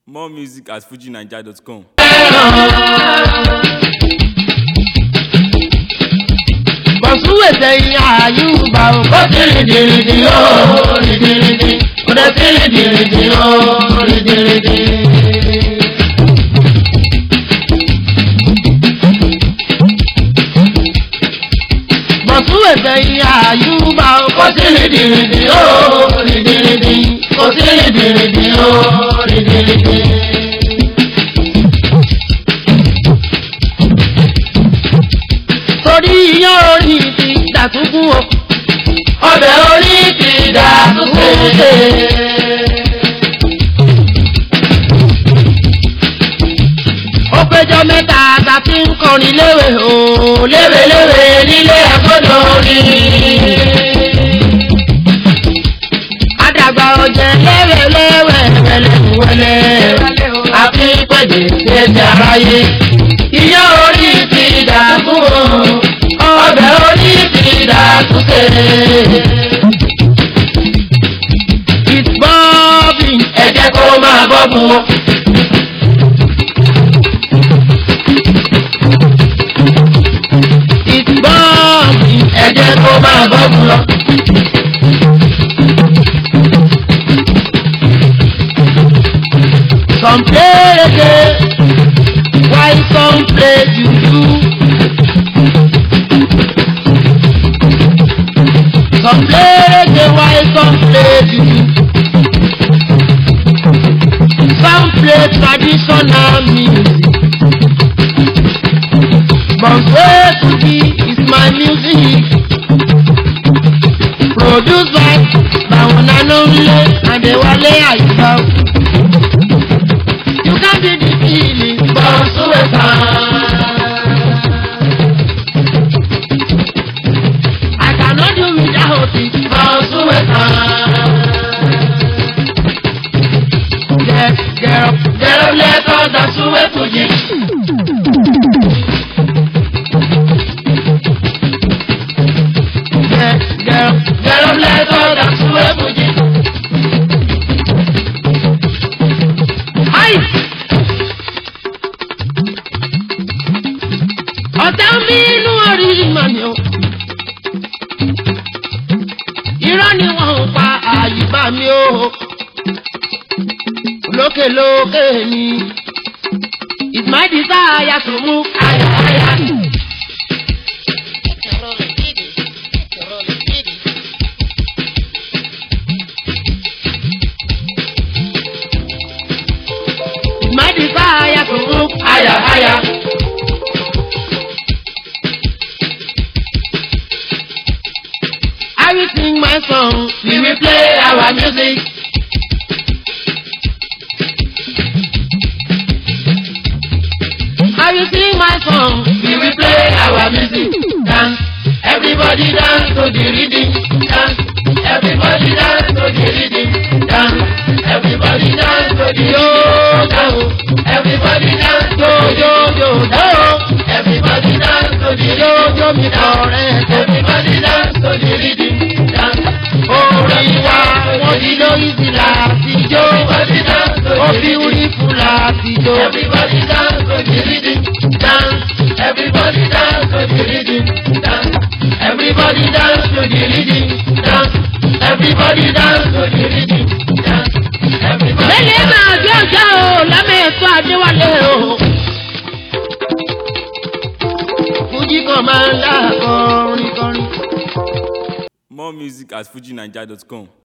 More music at fujinaija.com. Bọ̀súwẹ̀ sẹ́yìn àyùbá o. Ó ti rìndìrìndì o, rìndìrìndì. Ó dẹ̀ ti rìndìrìndì o, rìndìrìndì. Bọ̀súwẹ̀ sẹ́yìn àyùbá o. Ó ti rìndìrìndì o, rìndìrìndì. Ó ti rìndìrìndì o, rìndìrìndì. Torí iyán orí ti dàtúkú o. Ọbẹ̀ orí ti dàtúkú ṣe. Ó péjọ mẹ́ta ta ti ń kọrin léwe o. Léweléwe nílé ẹ̀kọ́dọ̀ orí. Àdàgbà ọ̀jẹ̀ léweléwe wẹ̀lẹ̀wẹ̀lẹ̀. Àfi pẹ̀lẹ́ ṣe ti aráyé. Iyán orí ti dàtúkú o. Ọbẹ̀ orí ti dàtúkú. It's bobbing. Ẹ jẹ́ kó máa bọ́bù o. It's bobbing. Ẹ jẹ́ kó máa bọ́bù lọ. Some play again, why some play juju? Some play again, why some play juju? Some play traditional music. Bọ̀súwẹ̀ Fuji is my music. Produced by Bawona Nonle Adewale Ayuba. You can be the feeling, Bọ̀súwẹ̀ sound. I cannot do without it, Bọ̀súwẹ̀ sound. Get up, let us Bọ̀súwẹ̀ Fuji. Get up, let us Bọ̀súwẹ̀ Fuji. Hi. Ọ̀tá mi inú orí ìmọ̀ni o. Irọ́ ni wọ́n ń pa àyíbá mi o. Lókè lókè ni. It's my desire to move higher, higher. It's my desire to move higher, higher. I will sing my song, we will play our music. I will sing my song, we will play our music. Dance, everybody dance to the rhythm. Dance, everybody dance to the rhythm. Dance, everybody dance to the yo yo. Everybody dance to yo yo yo. Everybody dance to the yo yo mi correct. Everybody dance to the rhythm. Dance, orin wa wọ́n ti lórí sí láti jó. Everybody dance to the rhythm. Ó beautiful láti jó. Everybody dance to the rhythm. Dance, everybody dance to the rhythm. Dance, everybody dance to the rhythm. Dance, everybody dance to the rhythm. Dance, everybody. Bẹ́ẹ̀ni máa jó ọjọ́ o, lámẹ́ẹ̀kọ́ Adéwálé o. Fuji commander kọrin kọrin. More music at fujinaija.com.